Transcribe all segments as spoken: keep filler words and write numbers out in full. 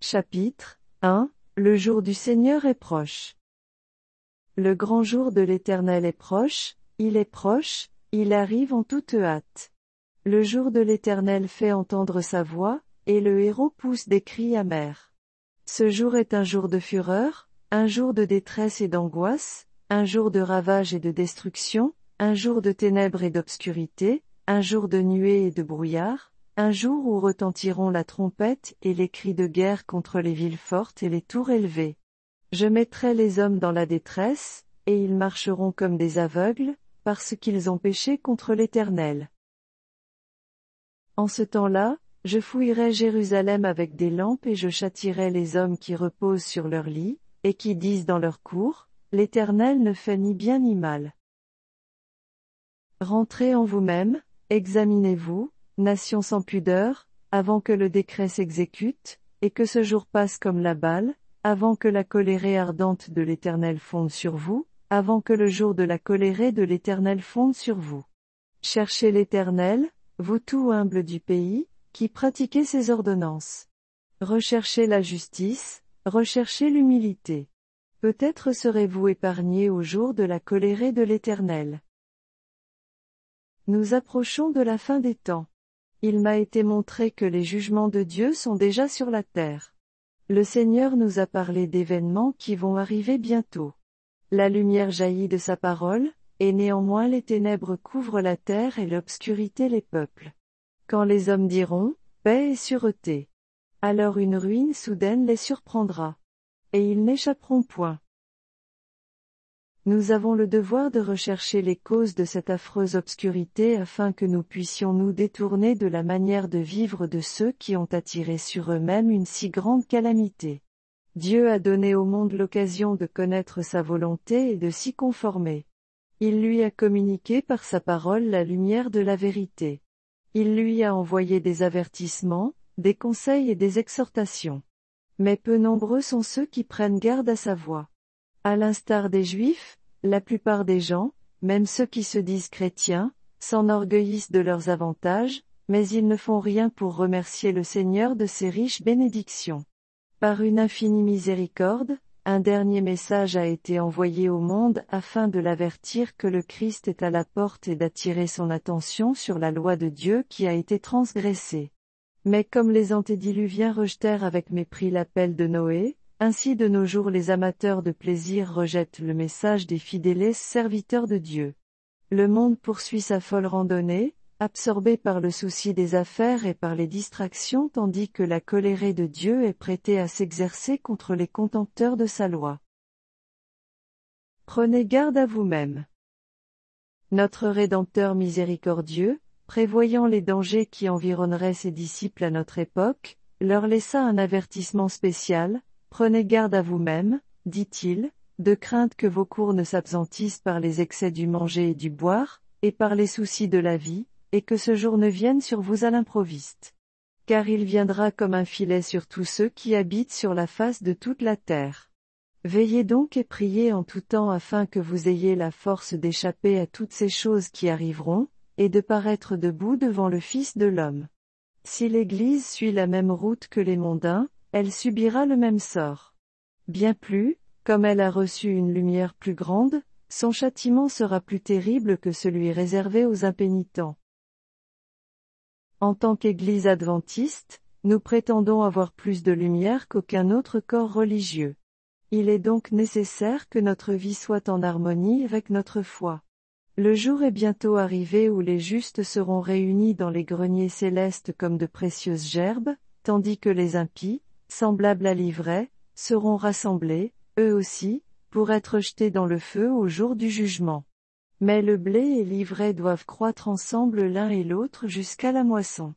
Chapitre un. Le jour du Seigneur est proche. Le grand jour de l'Éternel est proche, il est proche, il arrive en toute hâte. Le jour de l'Éternel fait entendre sa voix, et le héros pousse des cris amers. Ce jour est un jour de fureur, un jour de détresse et d'angoisse, un jour de ravage et de destruction, un jour de ténèbres et d'obscurité, un jour de nuées et de brouillard, un jour où retentiront la trompette et les cris de guerre contre les villes fortes et les tours élevées. Je mettrai les hommes dans la détresse, et ils marcheront comme des aveugles, parce qu'ils ont péché contre l'Éternel. En ce temps-là, je fouillerai Jérusalem avec des lampes et je châtierai les hommes qui reposent sur leur lit, et qui disent dans leur cour, l'Éternel ne fait ni bien ni mal. Rentrez en vous-même, examinez-vous, nation sans pudeur, avant que le décret s'exécute, et que ce jour passe comme la balle, avant que la colérée ardente de l'Éternel fonde sur vous, avant que le jour de la colérée de l'Éternel fonde sur vous. Cherchez l'Éternel, vous tout humbles du pays, qui pratiquez ses ordonnances. Recherchez la justice, recherchez l'humilité. Peut-être serez-vous épargnés au jour de la colérée de l'Éternel. Nous approchons de la fin des temps. Il m'a été montré que les jugements de Dieu sont déjà sur la terre. Le Seigneur nous a parlé d'événements qui vont arriver bientôt. La lumière jaillit de sa parole, et néanmoins les ténèbres couvrent la terre et l'obscurité les peuples. Quand les hommes diront, paix et sûreté, alors une ruine soudaine les surprendra. Et ils n'échapperont point. Nous avons le devoir de rechercher les causes de cette affreuse obscurité afin que nous puissions nous détourner de la manière de vivre de ceux qui ont attiré sur eux-mêmes une si grande calamité. Dieu a donné au monde l'occasion de connaître sa volonté et de s'y conformer. Il lui a communiqué par sa parole la lumière de la vérité. Il lui a envoyé des avertissements, des conseils et des exhortations. Mais peu nombreux sont ceux qui prennent garde à sa voix. À l'instar des Juifs, la plupart des gens, même ceux qui se disent chrétiens, s'enorgueillissent de leurs avantages, mais ils ne font rien pour remercier le Seigneur de ses riches bénédictions. Par une infinie miséricorde, un dernier message a été envoyé au monde afin de l'avertir que le Christ est à la porte et d'attirer son attention sur la loi de Dieu qui a été transgressée. Mais comme les antédiluviens rejetèrent avec mépris l'appel de Noé, ainsi de nos jours les amateurs de plaisir rejettent le message des fidèles serviteurs de Dieu. Le monde poursuit sa folle randonnée, absorbé par le souci des affaires et par les distractions tandis que la colérée de Dieu est prêtée à s'exercer contre les contempteurs de sa loi. Prenez garde à vous-même. Notre Rédempteur miséricordieux, prévoyant les dangers qui environneraient ses disciples à notre époque, leur laissa un avertissement spécial. Prenez garde à vous-même, dit-il, de crainte que vos cours ne s'apesantissent par les excès du manger et du boire, et par les soucis de la vie, et que ce jour ne vienne sur vous à l'improviste. Car il viendra comme un filet sur tous ceux qui habitent sur la face de toute la terre. Veillez donc et priez en tout temps afin que vous ayez la force d'échapper à toutes ces choses qui arriveront, et de paraître debout devant le Fils de l'homme. Si l'Église suit la même route que les mondains, elle subira le même sort. Bien plus, comme elle a reçu une lumière plus grande, son châtiment sera plus terrible que celui réservé aux impénitents. En tant qu'Église adventiste, nous prétendons avoir plus de lumière qu'aucun autre corps religieux. Il est donc nécessaire que notre vie soit en harmonie avec notre foi. Le jour est bientôt arrivé où les justes seront réunis dans les greniers célestes comme de précieuses gerbes, tandis que les impies, semblables à l'ivraie, seront rassemblés, eux aussi, pour être jetés dans le feu au jour du jugement. Mais le blé et l'ivraie doivent croître ensemble l'un et l'autre jusqu'à la moisson.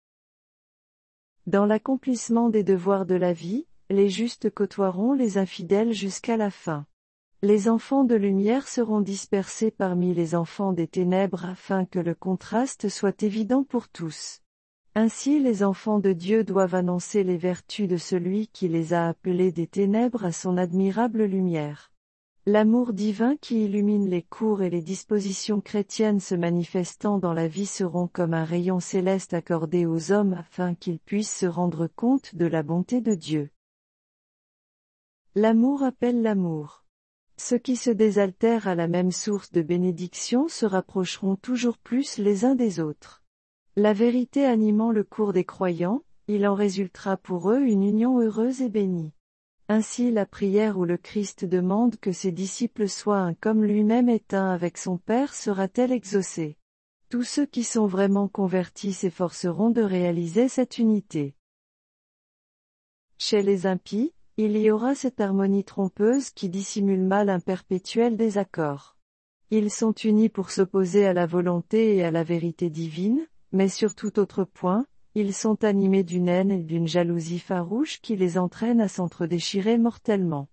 Dans l'accomplissement des devoirs de la vie, les justes côtoieront les infidèles jusqu'à la fin. Les enfants de lumière seront dispersés parmi les enfants des ténèbres afin que le contraste soit évident pour tous. Ainsi les enfants de Dieu doivent annoncer les vertus de celui qui les a appelés des ténèbres à son admirable lumière. L'amour divin qui illumine les cours et les dispositions chrétiennes se manifestant dans la vie seront comme un rayon céleste accordé aux hommes afin qu'ils puissent se rendre compte de la bonté de Dieu. L'amour appelle l'amour. Ceux qui se désaltèrent à la même source de bénédiction se rapprocheront toujours plus les uns des autres. La vérité animant le cours des croyants, il en résultera pour eux une union heureuse et bénie. Ainsi la prière où le Christ demande que ses disciples soient un comme lui-même est un avec son Père sera-t-elle exaucée. Tous ceux qui sont vraiment convertis s'efforceront de réaliser cette unité. Chez les impies, il y aura cette harmonie trompeuse qui dissimule mal un perpétuel désaccord. Ils sont unis pour s'opposer à la volonté et à la vérité divine, mais sur tout autre point, ils sont animés d'une haine et d'une jalousie farouche qui les entraînent à s'entre-déchirer mortellement.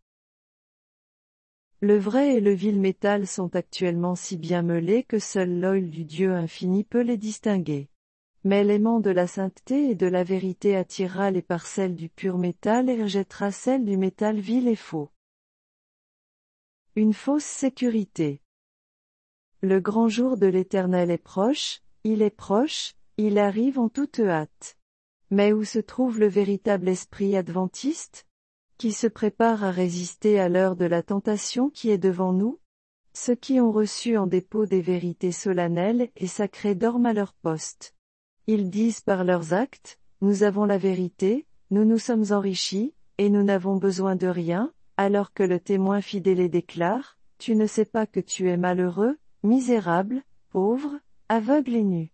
Le vrai et le vil métal sont actuellement si bien mêlés que seul l'œil du Dieu infini peut les distinguer. Mais l'aimant de la sainteté et de la vérité attirera les parcelles du pur métal et rejettera celles du métal vil et faux. Une fausse sécurité. Le grand jour de l'Éternel est proche, il est proche, il arrive en toute hâte. Mais où se trouve le véritable esprit adventiste, qui se prépare à résister à l'heure de la tentation qui est devant nous? Ceux qui ont reçu en dépôt des vérités solennelles et sacrées dorment à leur poste. Ils disent par leurs actes, nous avons la vérité, nous nous sommes enrichis, et nous n'avons besoin de rien, alors que le témoin fidèle déclare, tu ne sais pas que tu es malheureux, misérable, pauvre, aveugle et nu.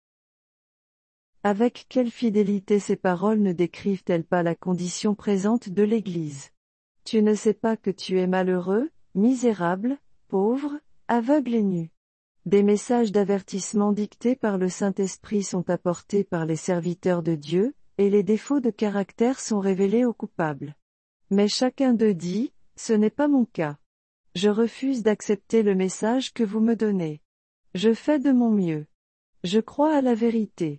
Avec quelle fidélité ces paroles ne décrivent-elles pas la condition présente de l'Église? Tu ne sais pas que tu es malheureux, misérable, pauvre, aveugle et nu. Des messages d'avertissement dictés par le Saint-Esprit sont apportés par les serviteurs de Dieu, et les défauts de caractère sont révélés aux coupables. Mais chacun d'eux dit, ce n'est pas mon cas. Je refuse d'accepter le message que vous me donnez. Je fais de mon mieux. Je crois à la vérité.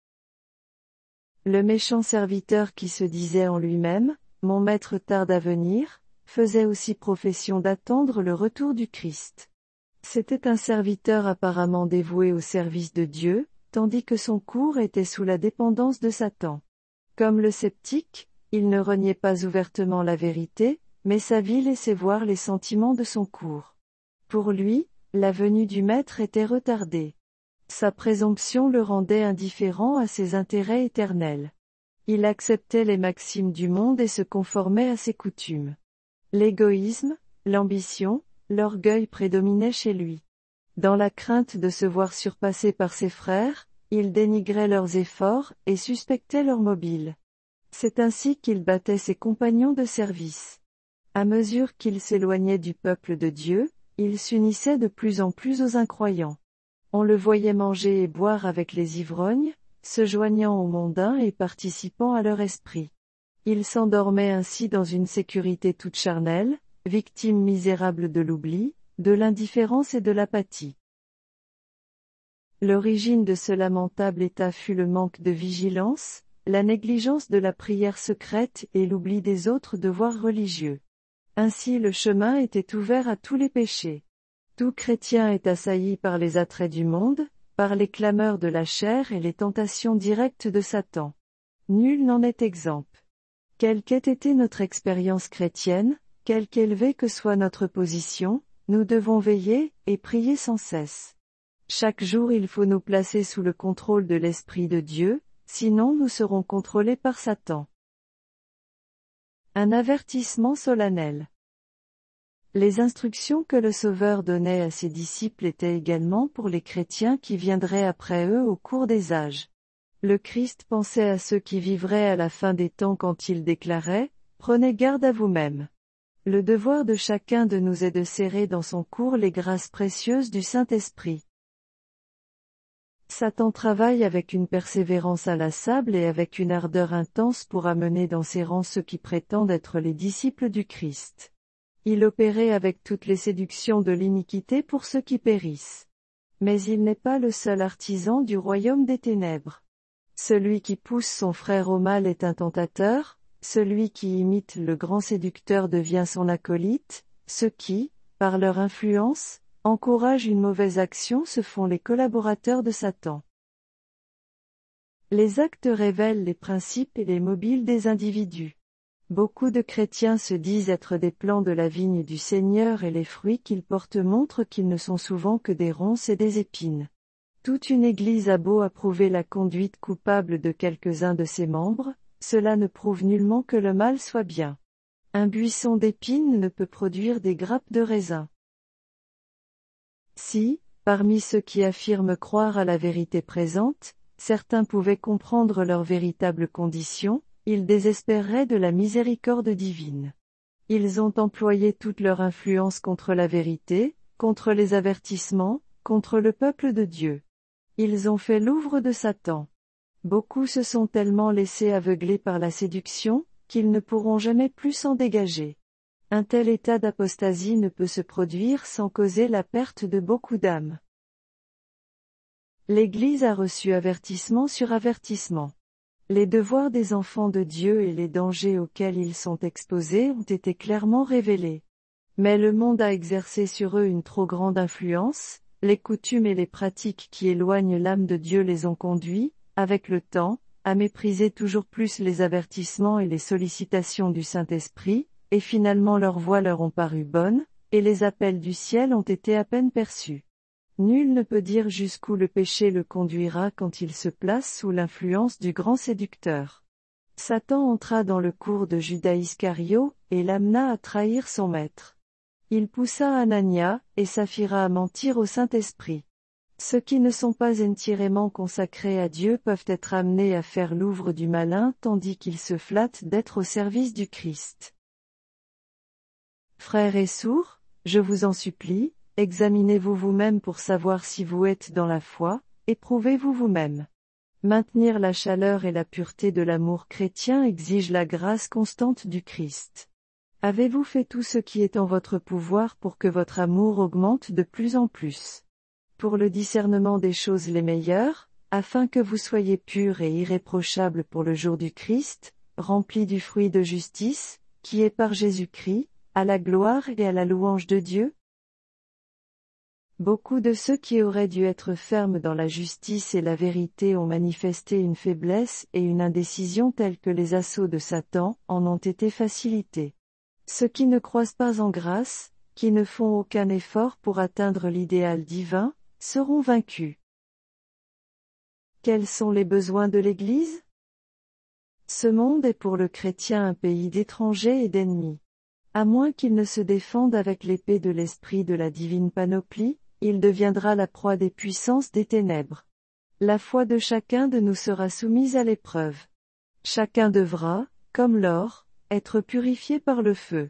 Le méchant serviteur qui se disait en lui-même, mon maître tarde à venir, faisait aussi profession d'attendre le retour du Christ. C'était un serviteur apparemment dévoué au service de Dieu, tandis que son cours était sous la dépendance de Satan. Comme le sceptique, il ne reniait pas ouvertement la vérité, mais sa vie laissait voir les sentiments de son cours. Pour lui, la venue du Maître était retardée. Sa présomption le rendait indifférent à ses intérêts éternels. Il acceptait les maximes du monde et se conformait à ses coutumes. L'égoïsme, l'ambition, l'orgueil prédominaient chez lui. Dans la crainte de se voir surpassé par ses frères, il dénigrait leurs efforts et suspectait leur mobile. C'est ainsi qu'il battait ses compagnons de service. À mesure qu'il s'éloignait du peuple de Dieu, il s'unissait de plus en plus aux incroyants. On le voyait manger et boire avec les ivrognes, se joignant aux mondains et participant à leur esprit. Il s'endormait ainsi dans une sécurité toute charnelle, victime misérable de l'oubli, de l'indifférence et de l'apathie. L'origine de ce lamentable état fut le manque de vigilance, la négligence de la prière secrète et l'oubli des autres devoirs religieux. Ainsi le chemin était ouvert à tous les péchés. Tout chrétien est assailli par les attraits du monde, par les clameurs de la chair et les tentations directes de Satan. Nul n'en est exempt. Quelle qu'ait été notre expérience chrétienne, quelque élevée que soit notre position, nous devons veiller et prier sans cesse. Chaque jour il faut nous placer sous le contrôle de l'Esprit de Dieu, sinon nous serons contrôlés par Satan. Un avertissement solennel. Les instructions que le Sauveur donnait à ses disciples étaient également pour les chrétiens qui viendraient après eux au cours des âges. Le Christ pensait à ceux qui vivraient à la fin des temps quand il déclarait « Prenez garde à vous-même ». Le devoir de chacun de nous est de serrer dans son cours les grâces précieuses du Saint-Esprit. Satan travaille avec une persévérance inlassable et avec une ardeur intense pour amener dans ses rangs ceux qui prétendent être les disciples du Christ. Il opérait avec toutes les séductions de l'iniquité pour ceux qui périssent. Mais il n'est pas le seul artisan du royaume des ténèbres. Celui qui pousse son frère au mal est un tentateur, celui qui imite le grand séducteur devient son acolyte, ceux qui, par leur influence, encouragent une mauvaise action se font les collaborateurs de Satan. Les actes révèlent les principes et les mobiles des individus. Beaucoup de chrétiens se disent être des plants de la vigne du Seigneur et les fruits qu'ils portent montrent qu'ils ne sont souvent que des ronces et des épines. Toute une église a beau approuver la conduite coupable de quelques-uns de ses membres, cela ne prouve nullement que le mal soit bien. Un buisson d'épines ne peut produire des grappes de raisin. Si, parmi ceux qui affirment croire à la vérité présente, certains pouvaient comprendre leur véritable condition, ils désespéreraient de la miséricorde divine. Ils ont employé toute leur influence contre la vérité, contre les avertissements, contre le peuple de Dieu. Ils ont fait l'ouvre de Satan. Beaucoup se sont tellement laissés aveugler par la séduction, qu'ils ne pourront jamais plus s'en dégager. Un tel état d'apostasie ne peut se produire sans causer la perte de beaucoup d'âmes. L'Église a reçu avertissement sur avertissement. Les devoirs des enfants de Dieu et les dangers auxquels ils sont exposés ont été clairement révélés. Mais le monde a exercé sur eux une trop grande influence, les coutumes et les pratiques qui éloignent l'âme de Dieu les ont conduits, avec le temps, à mépriser toujours plus les avertissements et les sollicitations du Saint-Esprit, et finalement leurs voix leur ont paru bonnes, et les appels du ciel ont été à peine perçus. Nul ne peut dire jusqu'où le péché le conduira quand il se place sous l'influence du grand séducteur. Satan entra dans le cours de Judas Iscario, et l'amena à trahir son maître. Il poussa Anania, et Saphira à mentir au Saint-Esprit. Ceux qui ne sont pas entièrement consacrés à Dieu peuvent être amenés à faire l'ouvre du malin tandis qu'ils se flattent d'être au service du Christ. Frères et sourds, je vous en supplie, examinez-vous vous-même pour savoir si vous êtes dans la foi, éprouvez-vous vous-même. Maintenir la chaleur et la pureté de l'amour chrétien exige la grâce constante du Christ. Avez-vous fait tout ce qui est en votre pouvoir pour que votre amour augmente de plus en plus? Pour le discernement des choses les meilleures, afin que vous soyez purs et irréprochables pour le jour du Christ, remplis du fruit de justice, qui est par Jésus-Christ, à la gloire et à la louange de Dieu? Beaucoup de ceux qui auraient dû être fermes dans la justice et la vérité ont manifesté une faiblesse et une indécision telles que les assauts de Satan en ont été facilités. Ceux qui ne croient pas en grâce, qui ne font aucun effort pour atteindre l'idéal divin, seront vaincus. Quels sont les besoins de l'Église? Ce monde est pour le chrétien un pays d'étrangers et d'ennemis. À moins qu'il ne se défende avec l'épée de l'esprit de la divine panoplie, il deviendra la proie des puissances des ténèbres. La foi de chacun de nous sera soumise à l'épreuve. Chacun devra, comme l'or, être purifié par le feu.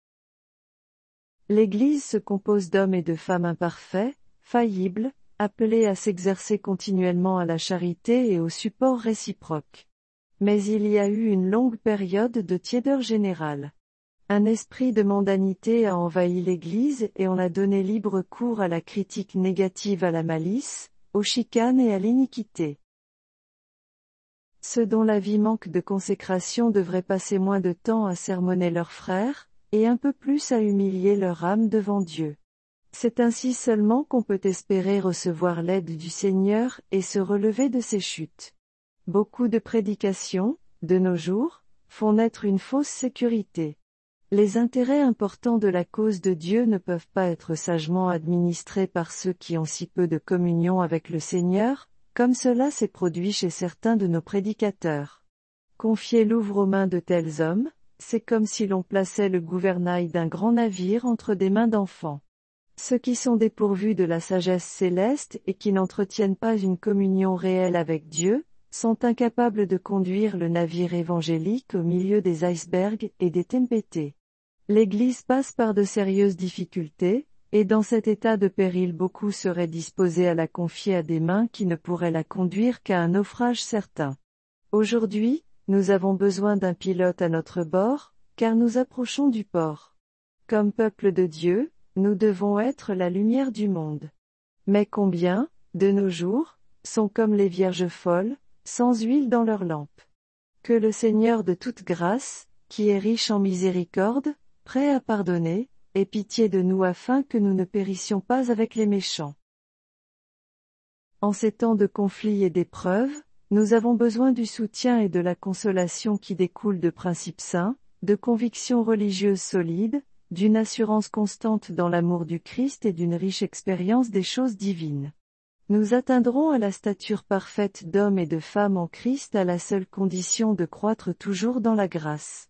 L'Église se compose d'hommes et de femmes imparfaits, faillibles, appelés à s'exercer continuellement à la charité et au support réciproque. Mais il y a eu une longue période de tiédeur générale. Un esprit de mondanité a envahi l'Église et on a donné libre cours à la critique négative à la malice, aux chicanes et à l'iniquité. Ceux dont la vie manque de consécration devraient passer moins de temps à sermonner leurs frères, et un peu plus à humilier leur âme devant Dieu. C'est ainsi seulement qu'on peut espérer recevoir l'aide du Seigneur et se relever de ses chutes. Beaucoup de prédications, de nos jours, font naître une fausse sécurité. Les intérêts importants de la cause de Dieu ne peuvent pas être sagement administrés par ceux qui ont si peu de communion avec le Seigneur, comme cela s'est produit chez certains de nos prédicateurs. Confier l'ouvre aux mains de tels hommes, c'est comme si l'on plaçait le gouvernail d'un grand navire entre des mains d'enfants. Ceux qui sont dépourvus de la sagesse céleste et qui n'entretiennent pas une communion réelle avec Dieu, sont incapables de conduire le navire évangélique au milieu des icebergs et des tempêtes. L'Église passe par de sérieuses difficultés, et dans cet état de péril beaucoup seraient disposés à la confier à des mains qui ne pourraient la conduire qu'à un naufrage certain. Aujourd'hui, nous avons besoin d'un pilote à notre bord, car nous approchons du port. Comme peuple de Dieu, nous devons être la lumière du monde. Mais combien, de nos jours, sont comme les vierges folles, sans huile dans leurs lampes. Que le Seigneur de toute grâce, qui est riche en miséricorde, prêt à pardonner, ait pitié de nous afin que nous ne périssions pas avec les méchants. En ces temps de conflits et d'épreuves, nous avons besoin du soutien et de la consolation qui découlent de principes saints, de convictions religieuses solides, d'une assurance constante dans l'amour du Christ et d'une riche expérience des choses divines. Nous atteindrons à la stature parfaite d'hommes et de femmes en Christ à la seule condition de croître toujours dans la grâce.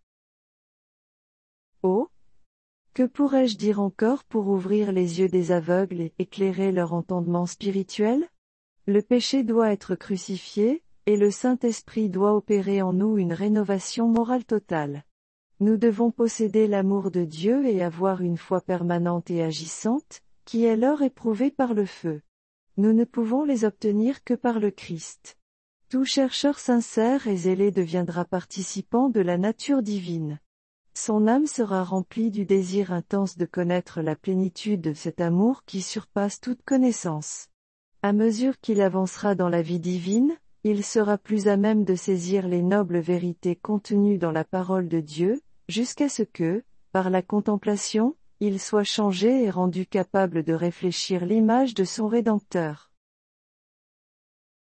Oh! Que pourrais-je dire encore pour ouvrir les yeux des aveugles et éclairer leur entendement spirituel? Le péché doit être crucifié, et le Saint-Esprit doit opérer en nous une rénovation morale totale. Nous devons posséder l'amour de Dieu et avoir une foi permanente et agissante, qui est l'or éprouvé par le feu. Nous ne pouvons les obtenir que par le Christ. Tout chercheur sincère et zélé deviendra participant de la nature divine. Son âme sera remplie du désir intense de connaître la plénitude de cet amour qui surpasse toute connaissance. À mesure qu'il avancera dans la vie divine, il sera plus à même de saisir les nobles vérités contenues dans la parole de Dieu, jusqu'à ce que, par la contemplation, il soit changé et rendu capable de réfléchir l'image de son Rédempteur.